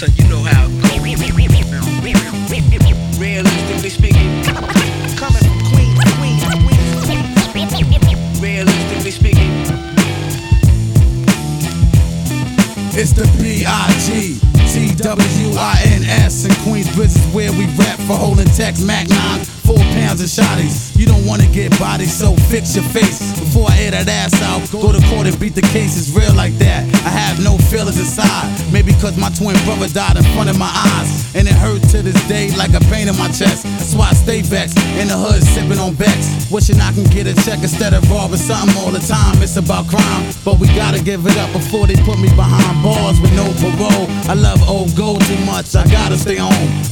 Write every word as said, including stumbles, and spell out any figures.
son, you know how it goes. Realistically speaking, coming from Queens, Queens, Queens. Realistically speaking, it's the B I G T W I N S in Queensbridge is where we rap for holding text Mac nine, four pounds of shotties. You don't wanna get bodied, so fix your face. Before I air that ass out, go to court and beat the case. It's real like that. I have no feelings inside. Maybe cause my twin brother died in front of my eyes, and it hurt to this day like a pain in my chest. That's why I stay vexed in the hood sipping on Bex, wishing I can get a check instead of robbing something all the time. It's about crime, but we gotta give it up before they put me behind bars with no parole. I love old gold too much, I gotta stay home.